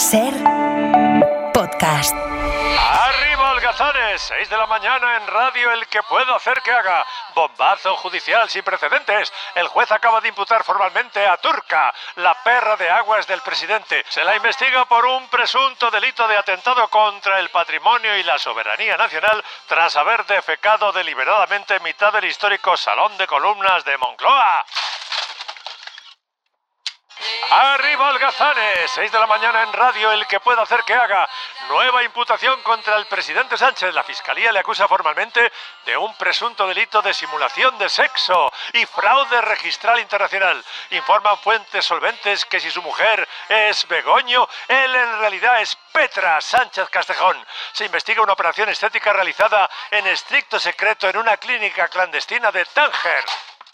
Ser podcast. ¡Arriba, holgazanes! 6 de la mañana en radio El que puedo hacer que haga. Bombazo judicial sin precedentes. El juez acaba de imputar formalmente a Turca, la perra de aguas del presidente. Se la investiga por un presunto delito de atentado contra el patrimonio y la soberanía nacional tras haber defecado deliberadamente en mitad del histórico Salón de Columnas de Moncloa. ¡Arriba, holgazanes! 6 de la mañana en radio El que pueda hacer que haga. Nueva imputación contra el presidente Sánchez. La Fiscalía le acusa formalmente de un presunto delito de simulación de sexo y fraude registral internacional. Informan fuentes solventes que si su mujer es Begoño, él en realidad es Petra Sánchez Castejón. Se investiga una operación estética realizada en estricto secreto en una clínica clandestina de Tánger.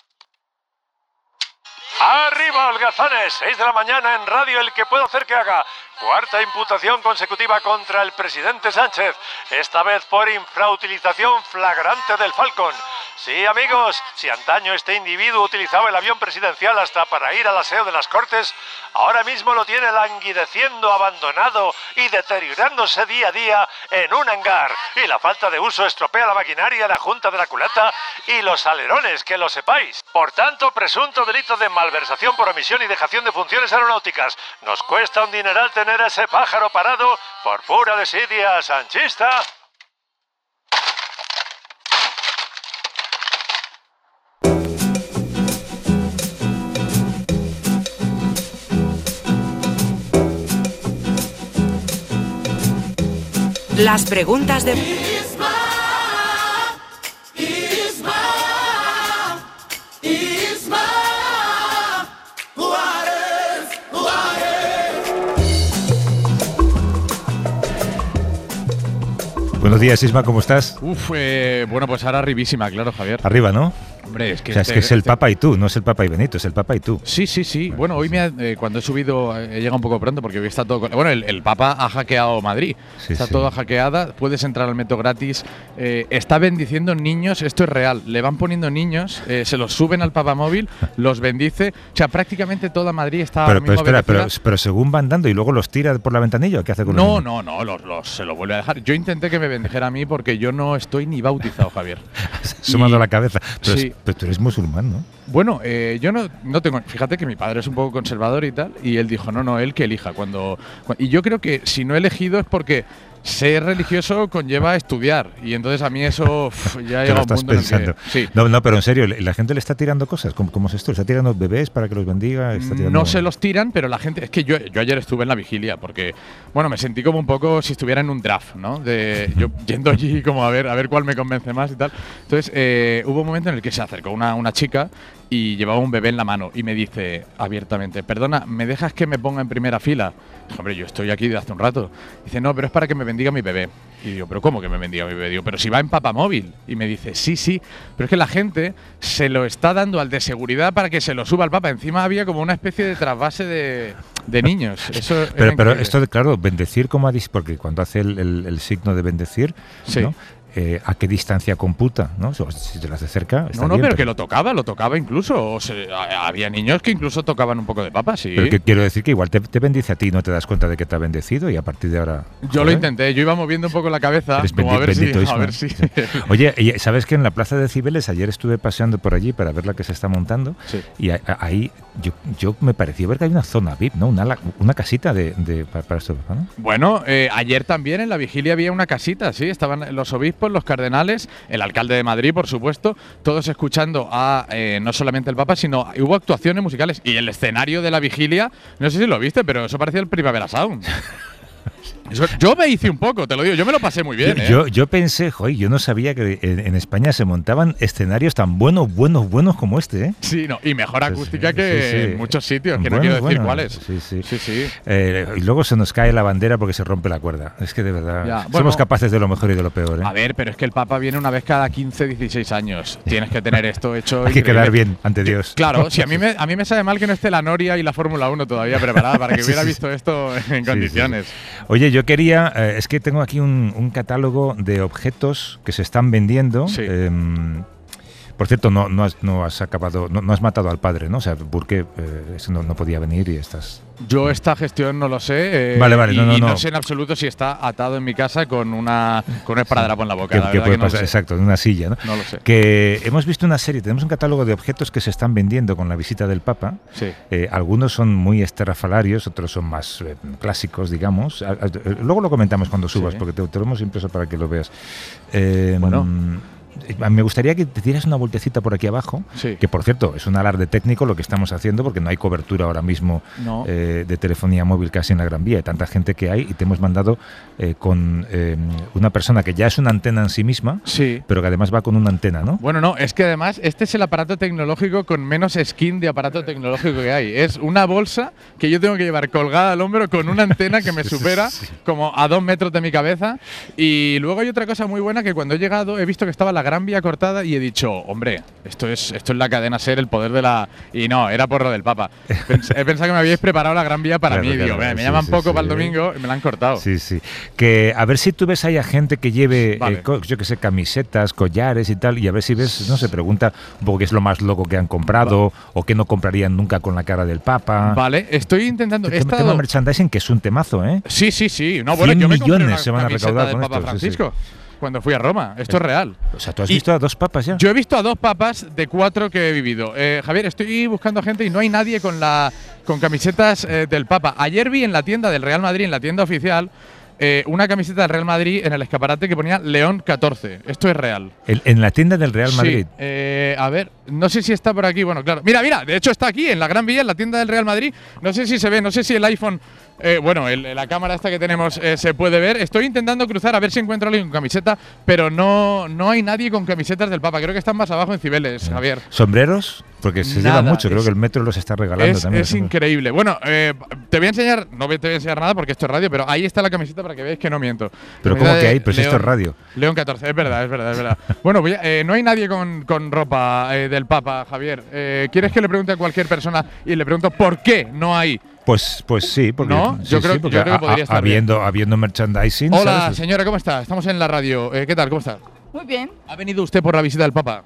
¡Arriba, holgazanes! 6 de la mañana en radio El que puedo hacer que haga. Cuarta imputación consecutiva contra el presidente Sánchez, esta vez por infrautilización flagrante del Falcon. Sí, amigos, si antaño este individuo utilizaba el avión presidencial hasta para ir al aseo de las Cortes, ahora mismo lo tiene languideciendo, abandonado y deteriorándose día a día en un hangar. Y la falta de uso estropea la maquinaria, la junta de la culata y los alerones, que lo sepáis. Por tanto, presunto delito de malversación por omisión y dejación de funciones aeronáuticas. Nos cuesta un dineral tener a ese pájaro parado por pura desidia sanchista. Las preguntas de... Buenos días, Isma, ¿cómo estás? Bueno, pues ahora arribísima, claro, Javier. Arriba, ¿no? Hombre, es que... O sea, es que es el Papa y tú, no es el Papa y Benito, es el Papa y tú. Sí. Bueno, hoy cuando he subido, he llegado un poco pronto porque hoy está todo... Bueno, el Papa ha hackeado Madrid, está toda hackeada, puedes entrar al metro gratis, está bendiciendo niños, esto es real, le van poniendo niños, se los suben al papamóvil, los bendice, o sea, prácticamente toda Madrid está... Pero espera, pero según van dando y luego los tira por la ventanilla, ¿qué hace con los niños? No, se lo vuelve a dejar. Yo intenté que me bendijera a mí porque yo no estoy ni bautizado, Javier. Sumando la cabeza. Pero tú eres musulmán, ¿no? Bueno, yo no tengo... Fíjate que mi padre es un poco conservador y tal, y él dijo, no, él que elija. Y yo creo que si no he elegido es porque ser religioso conlleva estudiar, y entonces a mí eso ya llega a un punto pensando. En el que... Sí. No, pero en serio, ¿la gente le está tirando cosas? ¿Cómo es esto? ¿Está tirando bebés para que los bendiga? No se los tiran, pero la gente... Es que yo ayer estuve en la vigilia porque, bueno, me sentí como un poco si estuviera en un draft, ¿no? Yo yendo allí como a ver cuál me convence más y tal. Entonces, hubo un momento en el que se acercó una chica y llevaba un bebé en la mano y me dice abiertamente, perdona, ¿me dejas que me ponga en primera fila? Dije, hombre, yo estoy aquí desde hace un rato. Dice, no, pero es para que me bendiga mi bebé. Y digo, ¿pero cómo que me bendiga mi bebé? Digo, pero si va en papamóvil. Y me dice, sí, pero es que la gente se lo está dando al de seguridad para que se lo suba al Papa. Encima había como una especie de trasvase de niños. Eso pero esto, claro, bendecir, como porque cuando hace el signo de bendecir, sí, ¿no? ¿A qué distancia computa? ¿No? Si te lo hace cerca, está bien, pero que lo tocaba incluso. Había niños que incluso tocaban un poco de papa, sí. Pero que quiero decir que igual te bendice a ti, no te das cuenta de que te ha bendecido y a partir de ahora... Yo lo intenté, yo iba moviendo un poco la cabeza, como a ver si... Sí. Oye, ¿sabes que en la Plaza de Cibeles ayer estuve paseando por allí para ver la que se está montando? Sí. Y ahí yo me pareció ver que hay una zona VIP, ¿no? Una casita para esto, ¿no? Bueno, ayer también en la vigilia había una casita, sí, estaban los obispos, los cardenales, el alcalde de Madrid, por supuesto, todos escuchando a no solamente el Papa, sino hubo actuaciones musicales y el escenario de la vigilia, no sé si lo viste, pero eso parecía el Primavera Sound. Yo me hice un poco, te lo digo, yo me lo pasé muy bien. Yo pensé, yo no sabía que en España se montaban escenarios tan buenos como este, ¿eh? Sí, y mejor acústica que en muchos sitios, que no quiero decir cuáles. Sí. Y luego se nos cae la bandera porque se rompe la cuerda. Es que de verdad, somos capaces de lo mejor y de lo peor, ¿eh? A ver, pero es que el Papa viene una vez cada 15, 16 años. Tienes que tener esto hecho. Hay que quedar bien ante Dios. Claro, si a mí me sabe mal que no esté la Noria y la Fórmula 1 todavía preparada para que hubiera visto esto en condiciones. Oye, yo quería, es que tengo aquí un catálogo de objetos que se están vendiendo Por cierto, no has acabado, no has matado al padre, ¿no? O sea, porque ese no podía venir y estás... Yo esta gestión no lo sé. Vale, y no sé en absoluto si está atado en mi casa con un esparadrapo en la boca. ¿Qué puede pasar? Exacto, en una silla, ¿no? No lo sé. Que hemos visto una serie, tenemos un catálogo de objetos que se están vendiendo con la visita del Papa. Sí. Algunos son muy esterrafalarios, otros son más clásicos, digamos. Luego lo comentamos cuando subas, porque te lo hemos impreso para que lo veas. Bueno. Me gustaría que te dieras una vueltecita por aquí abajo, que por cierto es un alarde técnico lo que estamos haciendo porque no hay cobertura ahora mismo de telefonía móvil casi en la Gran Vía, hay tanta gente que hay y te hemos mandado con una persona que ya es una antena en sí misma, pero que además va con una antena, ¿no? Bueno, no, es que además este es el aparato tecnológico con menos skin de aparato tecnológico que hay. Es una bolsa que yo tengo que llevar colgada al hombro con una antena que me supera como a 2 metros de mi cabeza. Y luego hay otra cosa muy buena, que cuando he llegado he visto que estaba la Gran Vía cortada y he dicho, hombre, esto es la cadena SER, el poder de la... Y no, era por lo del Papa. He pensado que me habíais preparado la Gran Vía para mí. Digo, me llaman poco para el domingo y me la han cortado. Sí, sí. Que a ver si tú ves ahí a gente que lleve, yo qué sé, camisetas, collares y tal, y a ver si ves, no se pregunta un poco qué es lo más loco que han comprado o qué no comprarían nunca con la cara del Papa. Vale, estoy intentando... El tema merchandising, que es un temazo, ¿eh? Sí. No, bueno, 100 yo me compré millones se van a recaudar del con Papa esto. Francisco. Cuando fui a Roma. Esto es real. O sea, ¿tú has visto a 2 papas ya? Yo he visto a 2 papas de 4 que he vivido. Javier, estoy buscando gente y no hay nadie con camisetas del Papa. Ayer vi en la tienda del Real Madrid, en la tienda oficial, una camiseta del Real Madrid en el escaparate que ponía León 14. Esto es real. En la tienda del Real Madrid. Sí. A ver, no sé si está por aquí. Bueno, claro. Mira, de hecho está aquí, en la Gran Vía, en la tienda del Real Madrid. No sé si se ve, no sé si el iPhone… la cámara esta que tenemos se puede ver. Estoy intentando cruzar a ver si encuentro a alguien con camiseta, pero no hay nadie con camisetas del Papa. Creo que están más abajo en Cibeles, Javier. ¿Sombreros? Porque se lleva mucho, creo que el metro los está regalando también. Es increíble. Bueno, te voy a enseñar, no te voy a enseñar nada porque esto es radio, pero ahí está la camiseta para que veáis que no miento. Pero ¿cómo que hay? Pues esto es radio. León 14, es verdad. Bueno, no hay nadie con ropa del Papa, Javier. ¿Quieres que le pregunte a cualquier persona y le pregunto por qué no hay? Pues sí, porque, ¿no? Yo creo que podría estar habiendo merchandising. Hola, ¿sabes? señora, ¿cómo está? Estamos en la radio. ¿Qué tal? ¿Cómo está? Muy bien. ¿Ha venido usted por la visita del Papa?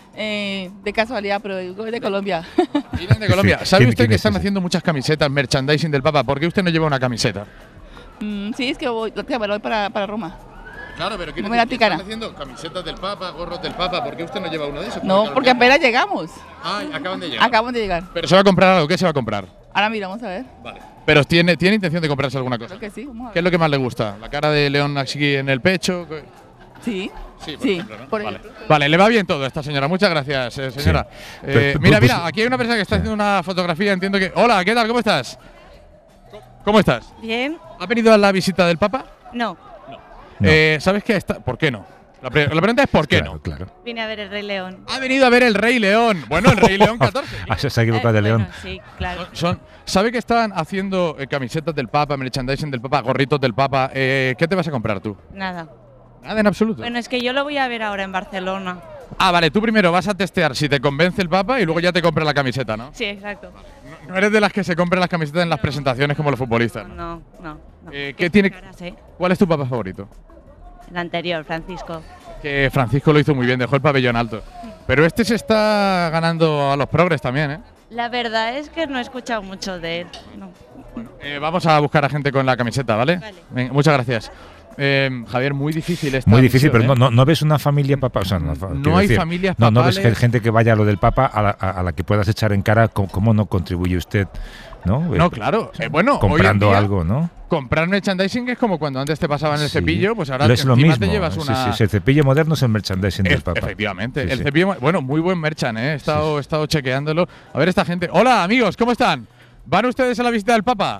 De casualidad, pero de Colombia. Vienen de Colombia. ¿Sabe usted que están haciendo muchas camisetas, merchandising del Papa? ¿Por qué usted no lleva una camiseta? Sí, es que voy para Roma. Claro, pero ¿quién están haciendo camisetas del Papa, gorros del Papa? ¿Por qué usted no lleva uno de esos? No, porque apenas llegamos. Ah, acaban de llegar. Acabamos de llegar. ¿Pero se va a comprar algo? ¿Qué se va a comprar? Ahora mira, vamos a ver. Vale. ¿Pero tiene intención de comprarse alguna cosa? Creo que sí, vamos a ver. ¿Qué es lo que más le gusta? ¿La cara de León aquí en el pecho? Sí. Por ejemplo, ¿no? Vale, le va bien todo a esta señora. Muchas gracias, señora. Sí. Mira, aquí hay una persona que está haciendo una fotografía. Entiendo que… Hola, ¿qué tal? ¿Cómo estás? ¿Cómo estás? Bien. ¿Ha venido a la visita del Papa? No. ¿Sabes qué está? ¿Por qué no? La pregunta es ¿por qué no? Claro. Vine a ver el Rey León. Ha venido a ver el Rey León. Bueno, el Rey León 14. Se ha equivocado de León. Bueno, sí, claro. ¿Sabe que están haciendo camisetas del Papa, merchandising del Papa, gorritos del Papa? ¿Qué te vas a comprar tú? Nada. Nada en absoluto. Bueno, es que yo lo voy a ver ahora en Barcelona. Ah, vale, tú primero vas a testear si te convence el Papa y luego ya te compras la camiseta, ¿no? Sí, exacto. No eres de las que se compran las camisetas en las presentaciones como los futbolistas, ¿no? No. ¿Qué tiene? ¿Cuál es tu Papa favorito? El anterior, Francisco. Que Francisco lo hizo muy bien, dejó el pabellón alto. Pero este se está ganando a los progres también, ¿eh? La verdad es que no he escuchado mucho de él. No. Bueno, vamos a buscar a gente con la camiseta, ¿vale? Vale. Venga, muchas gracias. Javier, muy difícil esta Muy difícil, misión, pero no ves una familia papa. O sea, no hay familias no papales. ves gente que vaya a lo del Papa a la que puedas echar en cara cómo no contribuye usted, ¿no? No, claro. Bueno, comprando hoy en día, algo, ¿no? Comprar merchandising es como cuando antes te pasaban el cepillo, pues ahora es lo encima mismo. te llevas una… Sí, el cepillo moderno es el merchandising del Papa. Efectivamente. Sí, el cepillo… Bueno, muy buen merchan, ¿eh? He estado chequeándolo. A ver esta gente… Hola, amigos, ¿cómo están? ¿Van ustedes a la visita del Papa?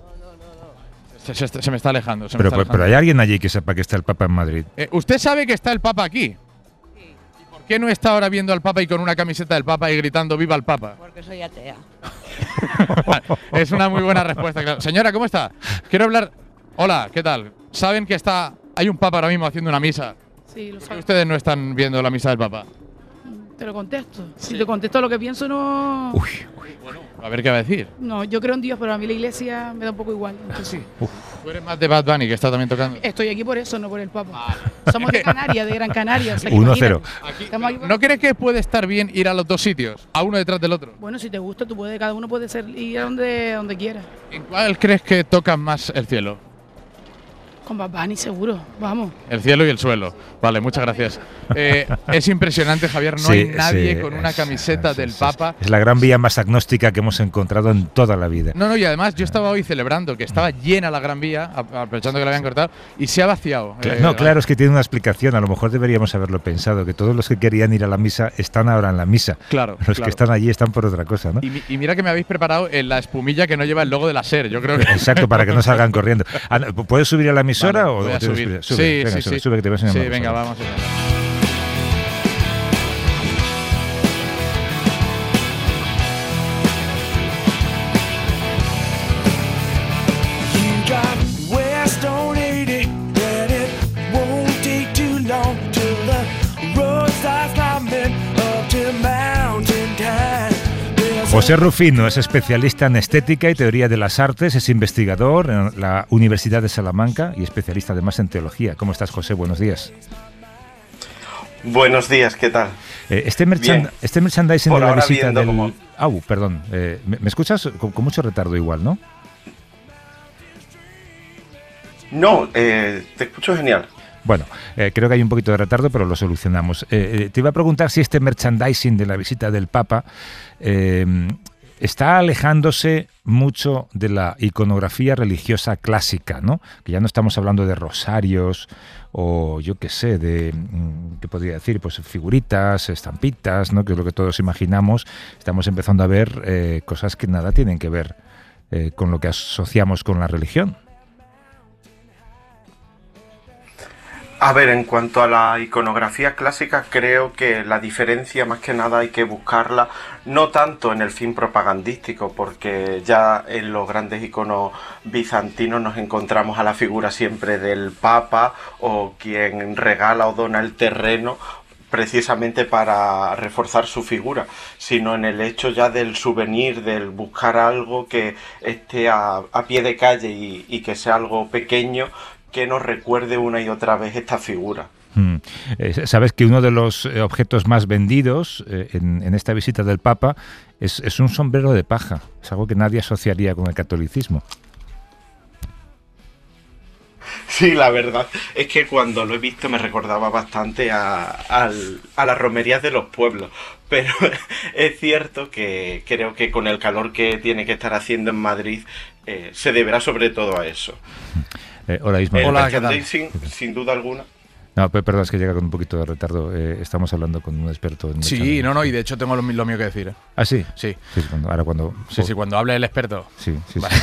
Se me está alejando. Pero hay alguien allí que sepa que está el Papa en Madrid. ¿Usted sabe que está el Papa aquí? Sí. ¿Y por qué no está ahora viendo al Papa y con una camiseta del Papa y gritando ¡Viva el Papa! Porque soy atea. Es una muy buena respuesta, claro. Señora, ¿cómo está? Quiero hablar… Hola, ¿qué tal? ¿Saben que hay un Papa ahora mismo haciendo una misa? Sí, lo ¿Por qué saben. ustedes no están viendo la misa del Papa? Te lo contesto. Si te contesto lo que pienso, no... Bueno, a ver qué va a decir. No, yo creo en Dios, pero a mí la iglesia me da un poco igual. Entonces, Tú eres más de Bad Bunny, que está también tocando. estoy aquí por eso, no por el Papa. Somos de Canarias, de Gran Canaria. O sea, 1-0. Estamos aquí por- ¿No crees que puede estar bien ir a los dos sitios, a uno detrás del otro? Bueno, si te gusta, cada uno puede ir a donde quiera. ¿En cuál crees que tocan más el cielo? Con Bad Bunny, seguro. Vamos. El cielo y el suelo. Vale, muchas gracias. Es impresionante, Javier, no hay nadie con una camiseta del Papa. Es la Gran Vía más agnóstica que hemos encontrado en toda la vida. No, y además yo estaba hoy celebrando que estaba llena la Gran Vía, aprovechando que la habían cortado, y se ha vaciado. Claro, es que tiene una explicación. A lo mejor deberíamos haberlo pensado, que todos los que querían ir a la misa están ahora en la misa. Claro. Los que están allí están por otra cosa, ¿no? Y mira que me habéis preparado en la espumilla que no lleva el logo de la SER. Yo creo que… Exacto, para que no salgan corriendo. ¿Puedes subir a la emisora o voy a tienes subir? Sube, venga, sube, que te voy a enseñar una cosa. Venga, vamos a ver. José Rufino es especialista en estética y teoría de las artes, es investigador en la Universidad de Salamanca y especialista además en teología. ¿Cómo estás, José? Buenos días. Buenos días, ¿qué tal? Este merchandising Por de la ahora visita viendo del… cómo… perdón. ¿Me escuchas con mucho retardo igual, no? No, te escucho genial. Bueno, creo que hay un poquito de retardo, pero lo solucionamos. Te iba a preguntar si este merchandising de la visita del Papa está alejándose mucho de la iconografía religiosa clásica, ¿no? Que ya no estamos hablando de rosarios o yo qué sé, de, ¿qué podría decir? Pues figuritas, estampitas, ¿no? Que es lo que todos imaginamos. Estamos empezando a ver cosas que nada tienen que ver con lo que asociamos con la religión. A ver, en cuanto a la iconografía clásica, creo que la diferencia más que nada hay que buscarla no tanto en el fin propagandístico, porque ya en los grandes iconos bizantinos nos encontramos a la figura siempre del Papa o quien regala o dona el terreno precisamente para reforzar su figura, sino en el hecho ya del souvenir, del buscar algo que esté a pie de calle y que sea algo pequeño, que nos recuerde una y otra vez esta figura. Sabes que uno de los objetos más vendidos en esta visita del Papa es un sombrero de paja. Es algo que nadie asociaría con el catolicismo. Sí, la verdad es que cuando lo he visto me recordaba bastante a las romerías de los pueblos. Pero es cierto que creo que con el calor que tiene que estar haciendo en Madrid se deberá sobre todo a eso. Hola, Isma. El merchandising, sin duda alguna. No, perdón, es que llega con un poquito de retardo. Estamos hablando con un experto en Sí, y de hecho tengo lo mío que decir. ¿Ah, sí? Sí. Cuando hable el experto. Sí. No.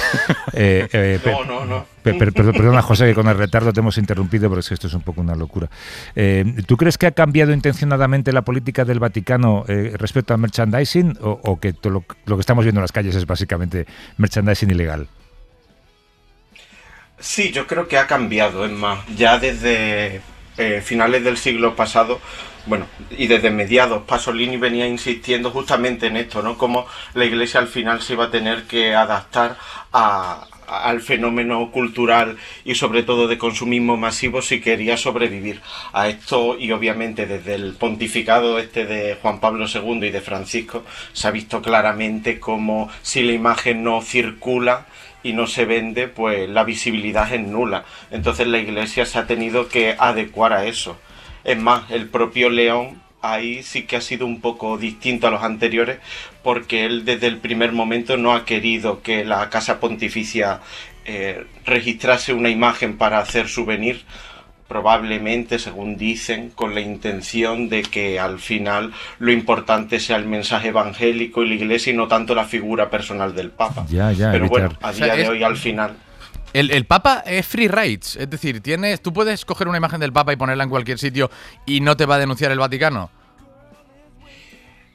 Perdona, José, que con el retardo te hemos interrumpido, pero es que esto es un poco una locura. ¿Tú crees que ha cambiado intencionadamente la política del Vaticano respecto al merchandising o que lo que estamos viendo en las calles es básicamente merchandising ilegal? Sí, yo creo que ha cambiado, es más, ya desde finales del siglo pasado, bueno, y desde mediados, Pasolini venía insistiendo justamente en esto, ¿no? Cómo la Iglesia al final se iba a tener que adaptar al fenómeno cultural y sobre todo de consumismo masivo si quería sobrevivir a esto, y obviamente desde el pontificado de Juan Pablo II y de Francisco se ha visto claramente cómo si la imagen no circula y no se vende, pues la visibilidad es nula. Entonces la Iglesia se ha tenido que adecuar a eso. Es más, el propio León ahí sí que ha sido un poco distinto a los anteriores, porque él desde el primer momento no ha querido que la Casa Pontificia registrase una imagen para hacer souvenir, probablemente, según dicen, con la intención de que al final lo importante sea el mensaje evangélico y la Iglesia y no tanto la figura personal del Papa. Pero bueno, a día de hoy al final… El Papa es free rights, es decir, tú puedes coger una imagen del Papa y ponerla en cualquier sitio y no te va a denunciar el Vaticano.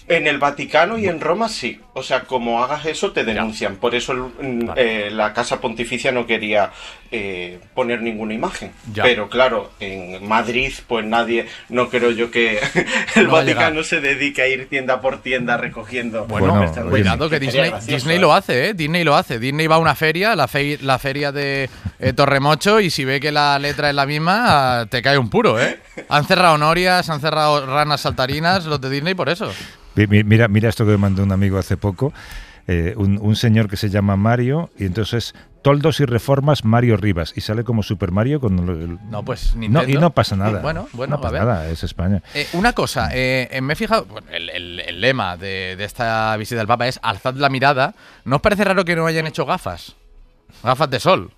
En el Vaticano y en Roma sí. O sea, como hagas eso te denuncian. Por eso la Casa Pontificia no quería poner ninguna imagen. Pero claro, en Madrid pues no creo yo que el Vaticano se dedique a ir tienda por tienda recogiendo. Bueno, cuidado que Disney lo hace, ¿eh? Disney lo hace. Disney va a una feria, la feria de Torremocho, y si ve que la letra es la misma, te cae un puro, ¿eh? Han cerrado norias, han cerrado ranas saltarinas, los de Disney por eso. Mira esto que me mandó un amigo hace poco, un señor que se llama Mario, y entonces toldos y reformas Mario Rivas, y sale como Super Mario con no, pues Nintendo. Y no pasa nada. Bueno, no pasa nada, es España. Una cosa, me he fijado, bueno, el lema de esta visita del Papa es alzad la mirada. ¿No os parece raro que no hayan hecho gafas? Gafas de sol.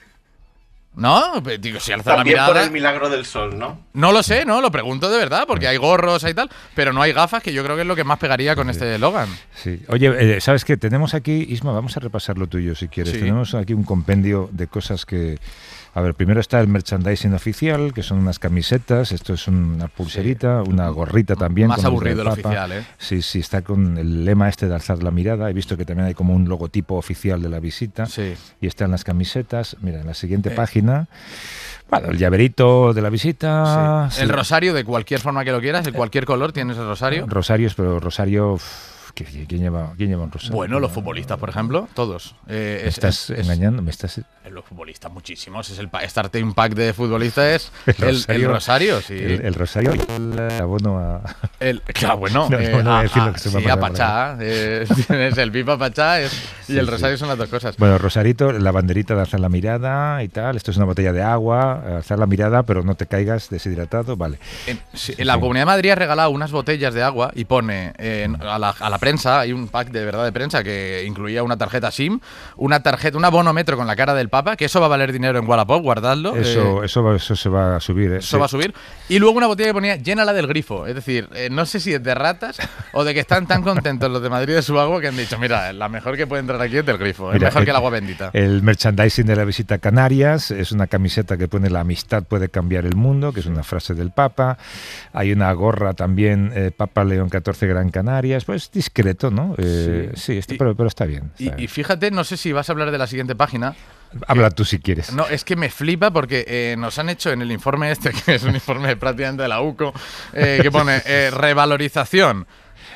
¿No? Digo, si alza la mirada... por el milagro del sol, ¿no? No lo sé, ¿no? Lo pregunto de verdad, porque hay gorros y tal, pero no hay gafas, que yo creo que es lo que más pegaría con este eslogan. Sí. Oye, ¿sabes qué? Tenemos aquí, Isma, vamos a repasar lo tuyo si quieres. Sí. Tenemos aquí un compendio de cosas que... A ver, primero está el merchandising oficial, que son unas camisetas, esto es una pulserita, una gorrita también. Más aburrido el oficial, ¿eh? Sí, está con el lema este de alzar la mirada. He visto que también hay como un logotipo oficial de la visita. Sí. Y están las camisetas. Mira, en la siguiente página... Bueno, el llaverito de la visita... Sí. El rosario, de cualquier forma que lo quieras, de cualquier color, tienes el rosario. Rosarios, pero rosario... ¿Quién lleva un rosario? Bueno, los futbolistas, por ejemplo, todos. ¿Me estás engañando? Los futbolistas, muchísimos. Es el starting pack de futbolistas, es el rosario, sí. El rosario y el abono a... Claro, bueno, a Pachá. Tienes el pipa Pachá y el rosario son las dos cosas. Bueno, rosarito, la banderita de alzar la mirada y tal. Esto es una botella de agua, alzar la mirada, pero no te caigas deshidratado, vale. En la Comunidad de Madrid ha regalado unas botellas de agua y pone a la prensa, hay un pack de verdad de prensa que incluía una tarjeta SIM, un abonometro con la cara del Papa, que eso va a valer dinero en Wallapop, guardadlo. Eso se va a subir. Eso va a subir. Y luego una botella que ponía llénala del grifo. Es decir, no sé si es de ratas o de que están tan contentos los de Madrid de su agua que han dicho, mira, la mejor que puede entrar aquí es del grifo, es mejor que el agua bendita. El merchandising de la visita a Canarias es una camiseta que pone la amistad puede cambiar el mundo, que es una frase del Papa. Hay una gorra también, Papa León XIV Gran Canarias, pues discreto, ¿no? Pero está bien. Y fíjate, no sé si vas a hablar de la siguiente página. Habla tú si quieres. No, es que me flipa porque nos han hecho en el informe este, que es un informe prácticamente de la UCO, que pone revalorización.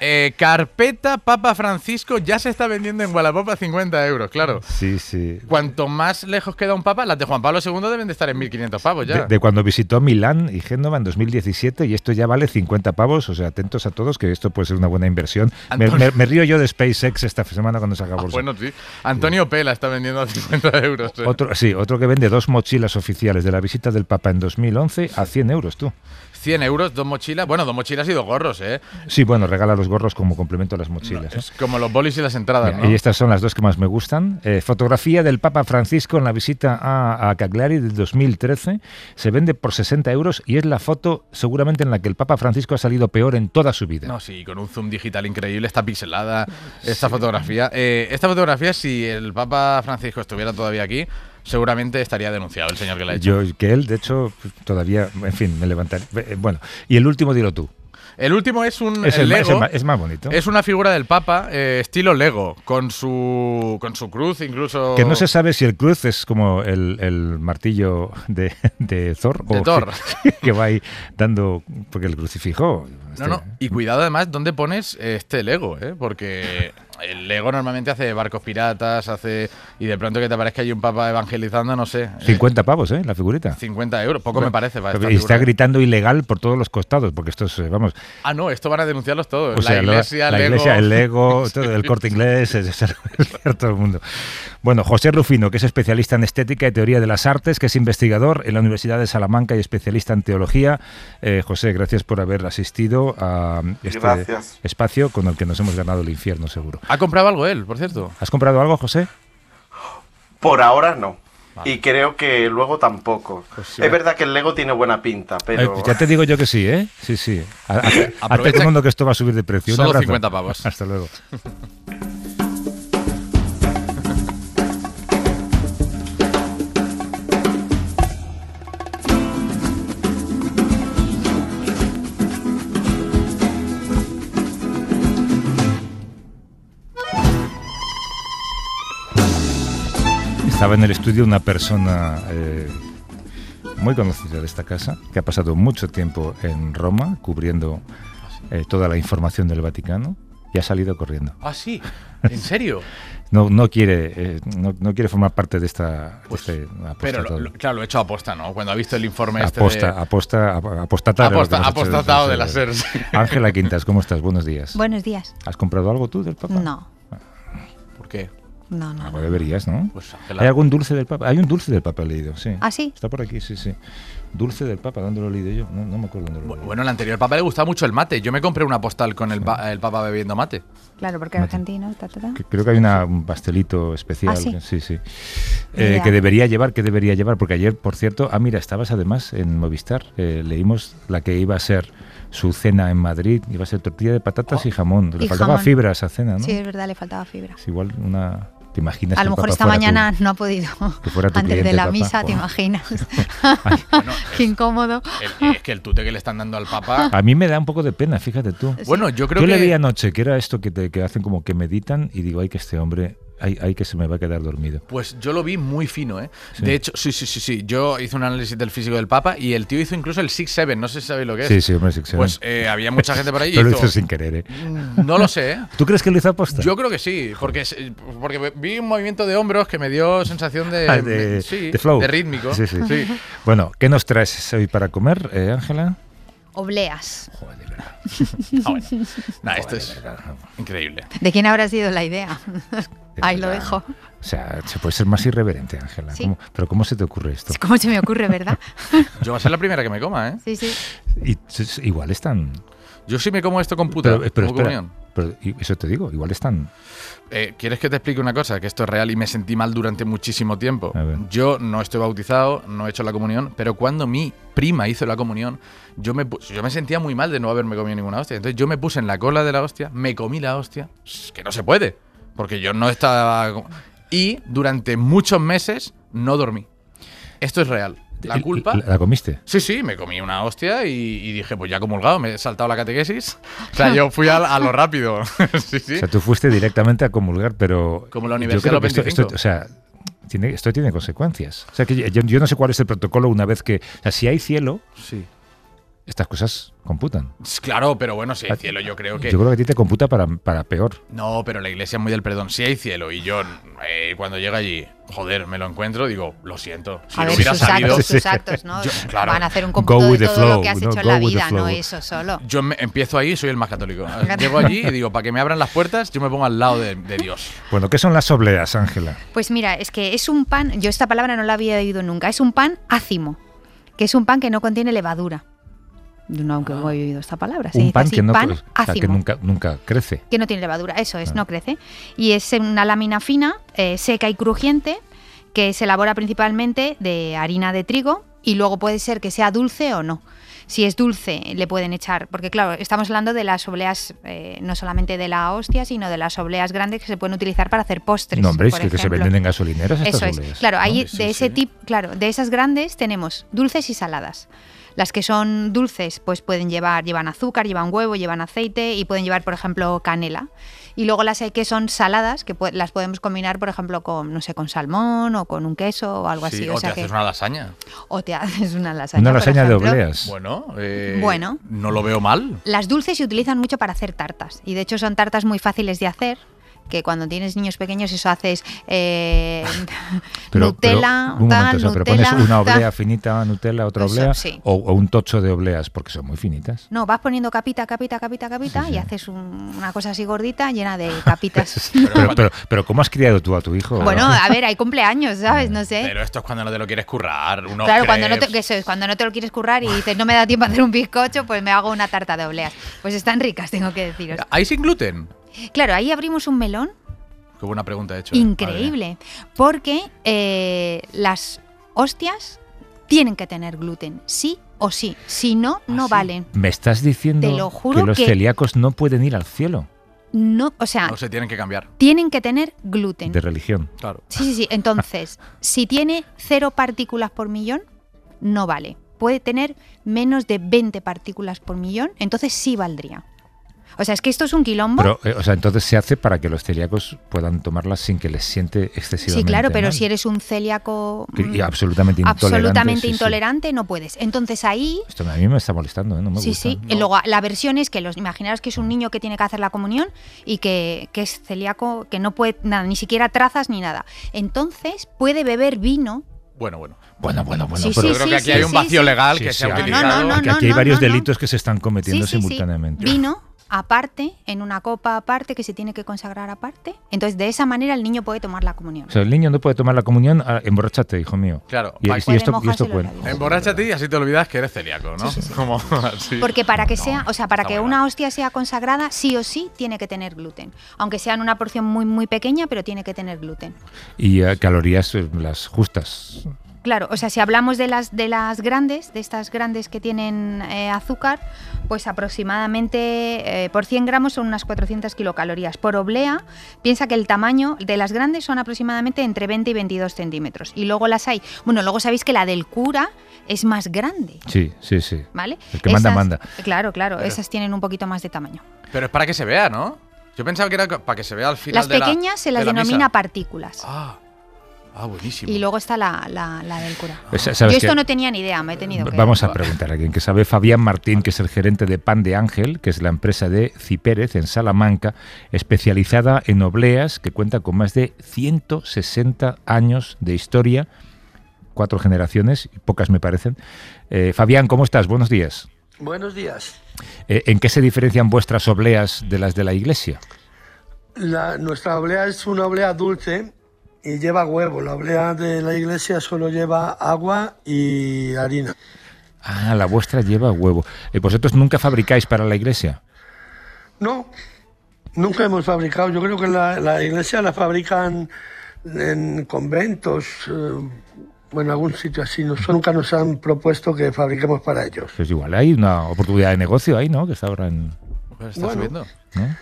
Carpeta Papa Francisco ya se está vendiendo en Wallapop a 50 euros, claro. Sí. Cuanto más lejos queda un Papa, las de Juan Pablo II deben de estar en 1.500 pavos ya. De cuando visitó Milán y Génova en 2017, y esto ya vale 50 pavos, o sea, atentos a todos que esto puede ser una buena inversión. Me río yo de SpaceX esta semana cuando saca bolsa. Bueno, sí. Antonio Pela está vendiendo a 50 euros. Otro que vende 2 mochilas oficiales de la visita del Papa en 2011 a 100 euros, tú. 100 euros, 2 mochilas. Bueno, 2 mochilas y 2 gorros, ¿eh? Sí, bueno, regala los gorros como complemento a las mochilas. No, es como los bolis y las entradas, ¿no? Y estas son las 2 que más me gustan. Fotografía del Papa Francisco en la visita a Cagliari del 2013. Se vende por 60 euros y es la foto seguramente en la que el Papa Francisco ha salido peor en toda su vida. No, sí, con un zoom digital increíble, está pixelada esta fotografía. Esta fotografía, si el Papa Francisco estuviera todavía aquí, seguramente estaría denunciado el señor que la ha hecho. Que él, de hecho, todavía, en fin, me levantaré. Bueno, y el último dilo tú. El último es Lego. Es más bonito. Es una figura del Papa, estilo Lego, con su cruz incluso. Que no se sabe si el cruz es como el martillo de Thor. De Thor. Que va ahí dando, porque el crucifijo. No. Y cuidado además dónde pones este Lego, porque el Lego normalmente hace barcos piratas, y de pronto que te parezca hay un Papa evangelizando, no sé. 50 pavos, la figurita. 50 euros, poco me parece. Y está gritando ilegal por todos los costados, porque esto es, vamos... Ah, no, esto van a denunciarlos todos. O sea, la iglesia, el Lego, todo, el Corte Inglés, todo el mundo. Bueno, José Rufino, que es especialista en estética y teoría de las artes, que es investigador en la Universidad de Salamanca y especialista en teología. José, gracias por haber asistido a este espacio con el que nos hemos ganado el infierno, seguro. ¿Ha comprado algo él, por cierto? ¿Has comprado algo, José? Por ahora no. Vale. Y creo que luego tampoco. Pues sí, es verdad que el Lego tiene buena pinta, pero... ya te digo yo que sí, ¿eh? Sí. Hasta el mundo que esto va a subir de precio. Solo 50 pavos. Hasta luego. Estaba en el estudio una persona muy conocida de esta casa, que ha pasado mucho tiempo en Roma cubriendo toda la información del Vaticano y ha salido corriendo. ¿Ah, sí? ¿En serio? No quiere formar parte de esta... Pero claro, lo he hecho a aposta, ¿no? Cuando ha visto el informe apostatado de las SER. Ángela Quintas, ¿cómo estás? Buenos días. Buenos días. ¿Has comprado algo tú del Papa? No. ¿Por qué? No. Algo deberías, ¿no? Pues, Ángela. ¿Hay algún dulce del Papa? Hay un dulce del Papa leído, sí. ¿Ah, sí? Está por aquí, sí. Dulce del Papa, ¿dónde lo he leído yo? No me acuerdo dónde lo he leído. Bueno, al anterior Papa le gustaba mucho el mate. Yo me compré una postal con el Papa bebiendo mate. Claro, porque es argentino. Creo que hay un pastelito especial. ¿Ah, sí? Sí. Que debería llevar, porque ayer, por cierto, mira, estabas además en Movistar. Leímos la que iba a ser su cena en Madrid, iba a ser tortilla de patatas y jamón. Le faltaba fibra a esa cena, ¿no? Sí, es verdad, le faltaba fibra. Es igual una... ¿Te imaginas? A lo mejor esta mañana no ha podido. Antes de la misa, ¿te imaginas? Qué incómodo. Es que el tute que le están dando al Papa... A mí me da un poco de pena, fíjate tú. Bueno, yo creo que... Yo le vi anoche, que era esto que hacen como que meditan y digo, ay, que este hombre... Hay que se me va a quedar dormido. Pues yo lo vi muy fino, ¿eh? Sí. De hecho, sí. Yo hice un análisis del físico del Papa y el tío hizo incluso el 6-7, no sé si sabéis lo que es. Sí, hombre, 6-7. Pues había mucha gente por ahí. Lo hizo sin querer, ¿eh? No lo sé, ¿eh? ¿Tú crees que lo hizo aposta? Yo creo que sí, porque vi un movimiento de hombros que me dio sensación de flow. De rítmico. Sí. Bueno, ¿qué nos traes hoy para comer, Ángela? Obleas. Joder, de verdad. Bueno. Esto es increíble. ¿De quién habrá sido la idea? Ahí lo dejo. O sea, se puede ser más irreverente, Ángela. ¿Sí? ¿Pero cómo se te ocurre esto? ¿Cómo se me ocurre, verdad? Yo va a ser la primera que me coma, ¿eh? Sí. Y igual están... Yo sí me como esto con puta. Pero espera, pero eso te digo, igual están... ¿Quieres que te explique una cosa? Que esto es real y me sentí mal durante muchísimo tiempo. Yo no estoy bautizado, no he hecho la comunión, pero cuando mi prima hizo la comunión, yo me sentía muy mal de no haberme comido ninguna hostia. Entonces yo me puse en la cola de la hostia, me comí la hostia, que no se puede, porque yo no estaba... Y durante muchos meses no dormí. Esto es real. La culpa... ¿La comiste? Sí, me comí una hostia y dije, pues ya comulgado, me he saltado la catequesis. O sea, yo fui a lo rápido. Sí. O sea, tú fuiste directamente a comulgar, pero... Como la Universidad de los 25. Esto tiene consecuencias. O sea, que yo no sé cuál es el protocolo una vez que... O sea, si hay cielo... Sí. Estas cosas computan. Claro, pero bueno, si hay cielo, yo creo que... Yo creo que a ti te computa para peor. No, pero la iglesia es muy del perdón. Si hay cielo y yo cuando llega allí, joder, me lo encuentro, digo, lo siento. Si lo hubiera sabido... Sus actos, ¿no? Claro, van a hacer un cómputo de todo lo que has hecho en la vida, no eso solo. Yo empiezo ahí y soy el más católico. Llego allí y digo, para que me abran las puertas, yo me pongo al lado de Dios. Bueno, ¿qué son las obleas, Ángela? Pues mira, es que es un pan, yo esta palabra no la había oído nunca, es un pan ácimo, que es un pan que no contiene levadura. Yo no, aunque he oído esta palabra. Un pan, así, que, no, pan o sea, que nunca crece. Que no tiene levadura, eso es, no crece. Y es una lámina fina, seca y crujiente, que se elabora principalmente de harina de trigo y luego puede ser que sea dulce o no. Si es dulce, le pueden echar, porque claro, estamos hablando de las obleas, no solamente de la hostia, sino de las obleas grandes que se pueden utilizar para hacer postres. No, hombre, es que se venden en gasolineras estas obleas. Eso es, claro, ahí ¿no? de ese tipo, claro, de esas grandes tenemos dulces y saladas. Las que son dulces, pues llevan azúcar, llevan huevo, llevan aceite y pueden llevar, por ejemplo, canela. Y luego las que son saladas, que las podemos combinar, por ejemplo, con, no sé, con salmón o con un queso o algo así. O te haces una lasaña. O te haces una lasaña. Una lasaña de obleas. Bueno, no lo veo mal. Las dulces se utilizan mucho para hacer tartas. Y de hecho son tartas muy fáciles de hacer. Que cuando tienes niños pequeños eso haces Nutella, pero pones una oblea finita, Nutella, otra oblea, sí. o un tocho de obleas, porque son muy finitas. No, vas poniendo capita y haces una cosa así gordita llena de capitas. pero ¿cómo has criado tú a tu hijo? Bueno, a ver, hay cumpleaños, ¿sabes? No sé. Pero esto es cuando no te lo quieres currar. Claro, cuando no te lo quieres currar y dices, no me da tiempo a hacer un bizcocho, pues me hago una tarta de obleas. Pues están ricas, tengo que deciros. ¿Hay sin gluten? Claro, ahí abrimos un melón. Qué buena pregunta he hecho. Increíble, porque las hostias tienen que tener gluten, sí o sí. Si no, no valen. ¿Me estás diciendo Te lo juro que los celíacos no pueden ir al cielo? No, o sea, no se tienen que cambiar. Tienen que tener gluten. De religión. Claro. Sí. Entonces, si tiene 0 partículas por millón, no vale. Puede tener menos de 20 partículas por millón, entonces sí valdría. O sea, es que esto es un quilombo. Pero, o sea, entonces se hace para que los celíacos puedan tomarlas sin que les siente excesivamente Sí, claro, pero mal. si eres un celíaco absolutamente intolerante, no puedes. Entonces ahí... Esto a mí me está molestando, ¿eh? No me gusta. Sí. Y luego la versión es que imaginaros que es un niño que tiene que hacer la comunión y que es celíaco, que no puede nada, ni siquiera trazas ni nada. Entonces puede beber vino. Bueno. Sí, pero yo creo que aquí hay un vacío legal que se ha utilizado. Porque aquí hay varios delitos que se están cometiendo simultáneamente. Vino aparte, en una copa aparte, que se tiene que consagrar aparte. Entonces, de esa manera el niño puede tomar la comunión. O sea, el niño no puede tomar la comunión, emborráchate, hijo mío. Claro. Y esto cuenta. Emborráchate y así te olvidas que eres celíaco, ¿no? Sí. Como así. Porque para que que una hostia sea consagrada, sí o sí tiene que tener gluten. Aunque sea en una porción muy, muy pequeña, pero tiene que tener gluten. Y calorías las justas. Claro, o sea, si hablamos de las grandes, de estas grandes que tienen azúcar, pues aproximadamente por 100 gramos son unas 400 kilocalorías. Por oblea, piensa que el tamaño de las grandes son aproximadamente entre 20 y 22 centímetros. Y luego las hay, luego sabéis que la del cura es más grande. Sí. ¿Vale? El que manda. Claro, esas tienen un poquito más de tamaño. Pero es para que se vea, ¿no? Yo pensaba que era para que se vea al final de la... Las pequeñas se las denomina partículas. Buenísimo. Y luego está la del cura. Yo esto no tenía ni idea, me he tenido que... Vamos a preguntar a alguien que sabe. Fabián Martín, que es el gerente de Pan de Ángel, que es la empresa de Cipérez en Salamanca, especializada en obleas, que cuenta con más de 160 años de historia, 4 generaciones, pocas me parecen. Fabián, ¿cómo estás? Buenos días. Buenos días. ¿En qué se diferencian vuestras obleas de las de la iglesia? Nuestra oblea es una oblea dulce y lleva huevo. La oblea de la iglesia solo lleva agua y harina. Ah, la vuestra lleva huevo. ¿Vosotros nunca fabricáis para la iglesia? No, nunca hemos fabricado. Yo creo que la iglesia la fabrican en conventos, en algún sitio así. Nunca nos han propuesto que fabriquemos para ellos. Pues igual hay una oportunidad de negocio ahí, ¿no? Que está ahora en... Está subiendo. ¿No?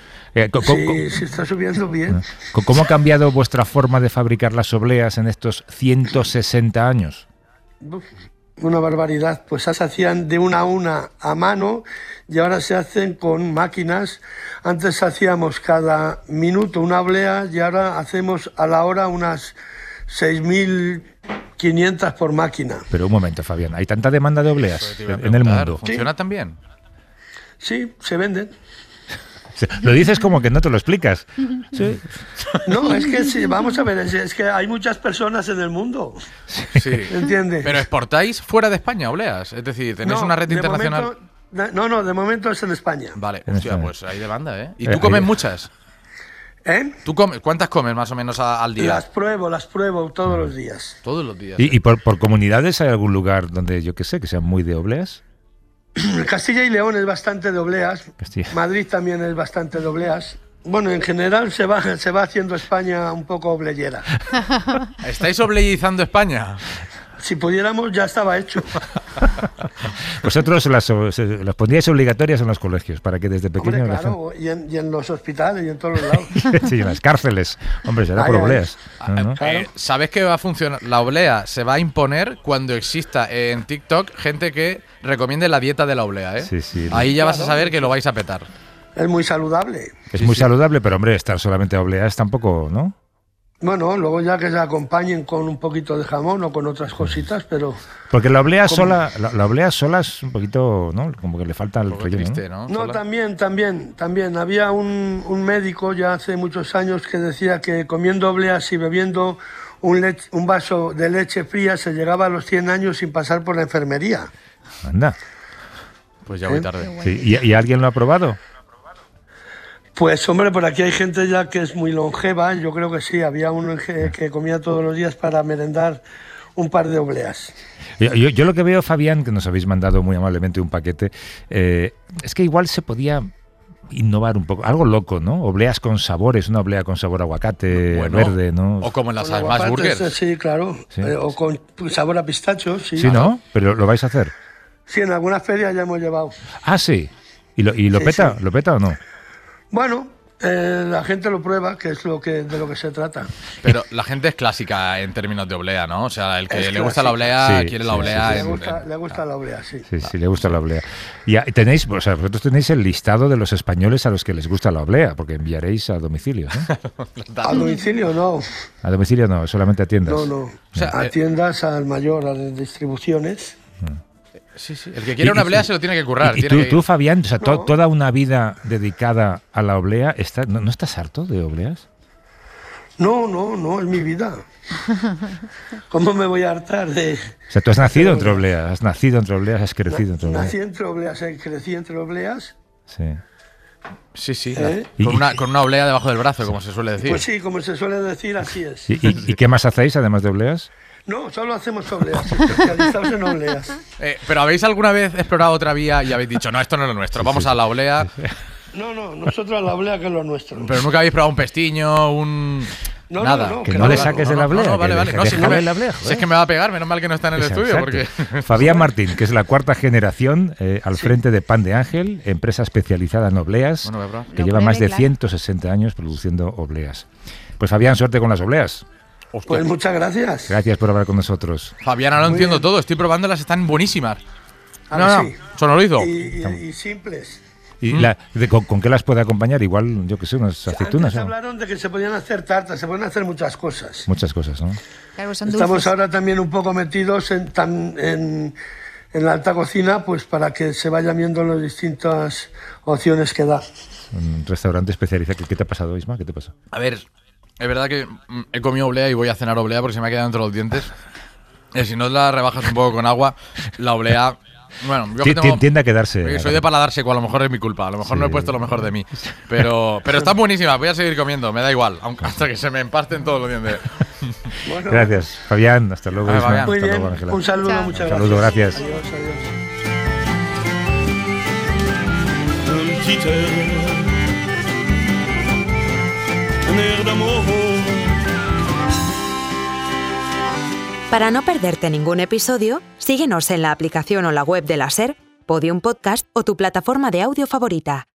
Sí, está subiendo bien. ¿Cómo ha cambiado vuestra forma de fabricar las obleas en estos 160 años? Una barbaridad. Pues se hacían de una a una a mano y ahora se hacen con máquinas. Antes hacíamos cada minuto una oblea y ahora hacemos a la hora unas 6.500 por máquina. Pero un momento, Fabián, ¿hay tanta demanda de obleas en el mundo? ¿Funciona también? Sí, se venden. Lo dices como que no te lo explicas. Sí. No, es que sí, vamos a ver, es que hay muchas personas en el mundo. Sí. ¿Entiendes? ¿Pero exportáis fuera de España obleas? Es decir, ¿tenéis una red internacional? De momento es en España. Vale, pues hay demanda, ¿eh? ¿Y tú comes muchas? ¿Cuántas comes más o menos al día? Las pruebo todos los días. Todos los días. ¿Y por comunidades hay algún lugar donde, yo qué sé, que sean muy de obleas? Castilla y León es bastante de obleas. Madrid también es bastante de obleas. Bueno, en general se va haciendo España un poco obleyera. ¿Estáis obleyizando España? Si pudiéramos, ya estaba hecho. Vosotros las pondríais obligatorias en los colegios para que desde pequeños... Hombre, claro, y en los hospitales y en todos los lados. Sí, en las cárceles. Hombre, será por obleas. ¿No? Claro. ¿Sabes qué va a funcionar? La oblea se va a imponer cuando exista en TikTok gente que recomiende la dieta de la oblea, ¿eh? Sí. Ahí ya vas a saber que lo vais a petar. Es muy saludable. Es muy saludable, pero hombre, estar solamente a obleas tampoco, ¿no? Bueno, luego ya que se acompañen con un poquito de jamón o con otras cositas, pero... Porque la oblea sola es un poquito, ¿no? Como que le falta el relleno, triste, ¿no? No, también. Había un médico ya hace muchos años que decía que comiendo obleas y bebiendo un vaso de leche fría se llegaba a los 100 años sin pasar por la enfermería. Anda. Pues ya voy tarde. Sí, ¿y alguien lo ha probado? Pues hombre, por aquí hay gente ya que es muy longeva. Yo creo que sí, había uno que comía todos los días para merendar un par de obleas. Yo lo que veo, Fabián, que nos habéis mandado muy amablemente un paquete, es que igual se podía innovar un poco, algo loco, ¿no? Obleas con sabores, una oblea con sabor a aguacate verde, ¿no? O como en las Smash Burgers. Sí, claro. Sí. O con sabor a pistacho, sí. Sí, ¿no? Pero ¿lo vais a hacer? Sí, en algunas ferias ya hemos llevado. Ah, sí. ¿Y lo peta? Sí. ¿Lo peta o no? Bueno, La gente lo prueba, que es de lo que se trata. Pero la gente es clásica en términos de oblea, ¿no? O sea, el que le gusta la oblea quiere la oblea. Le gusta la oblea, sí. Sí, le gusta la oblea. Y tenéis, o sea, vosotros tenéis el listado de los españoles a los que les gusta la oblea, porque enviaréis a domicilio, ¿no? A domicilio no. A domicilio no, solamente a tiendas. No. O sea, a tiendas, al mayor, a las distribuciones. Sí. El que quiere una oblea se lo tiene que currar. Y tú, Fabián, o sea, toda una vida dedicada a la oblea, ¿no estás harto de obleas? No, es mi vida. ¿Cómo me voy a hartar de...? O sea, tú has nacido entre obleas, has crecido entre obleas. Nací entre obleas, crecí entre obleas. Sí. Con una oblea debajo del brazo, como se suele decir. Pues sí, como se suele decir, así es. ¿Y qué más hacéis, además de obleas? No, solo hacemos obleas, especializados en obleas. ¿Pero habéis alguna vez explorado otra vía y habéis dicho, no, esto no es lo nuestro, vamos a la oblea? No, nosotros a la oblea, que es lo nuestro. Pero nunca habéis probado un pestiño, nada. No, que no le saques de la oblea. No, vale. No, si es que me va a pegar, menos mal que no está en el estudio. Porque... Fabián Martín, que es la cuarta generación al frente de Pan de Ángel, empresa especializada en obleas, que lleva más de 160 años produciendo obleas. Pues Fabián, suerte con las obleas. Hostia. Pues muchas gracias. Gracias por hablar con nosotros. Fabián, ahora lo entiendo todo. Estoy probándolas, están buenísimas. Sí. Sonorizo. Y simples. ¿Y con qué las puede acompañar? Igual, yo qué sé, unas aceitunas. Antes hablaron de que se podían hacer tartas, se pueden hacer muchas cosas. Muchas cosas, ¿no? Claro, son Estamos dulces. ahora también un poco metidos en la alta cocina, pues para que se vayan viendo las distintas opciones que da. Un restaurante especializado. ¿Qué te ha pasado, Isma? ¿Qué te pasa? A ver, es verdad que he comido oblea y voy a cenar oblea porque se me ha quedado entre los dientes. Si no la rebajas un poco con agua, la oblea... Bueno, yo tiende a quedarse. Soy de paladar seco, a lo mejor es mi culpa. A lo mejor no he puesto lo mejor de mí. Pero están buenísimas, voy a seguir comiendo, me da igual. Hasta que se me empasten todos los dientes. Bueno. Gracias, Fabián. Hasta luego, Isma. Muy bien. Ángela. Un saludo, muchas gracias. Un saludo, gracias. Adiós. Para no perderte ningún episodio, síguenos en la aplicación o la web de la SER, Podium Podcast o tu plataforma de audio favorita.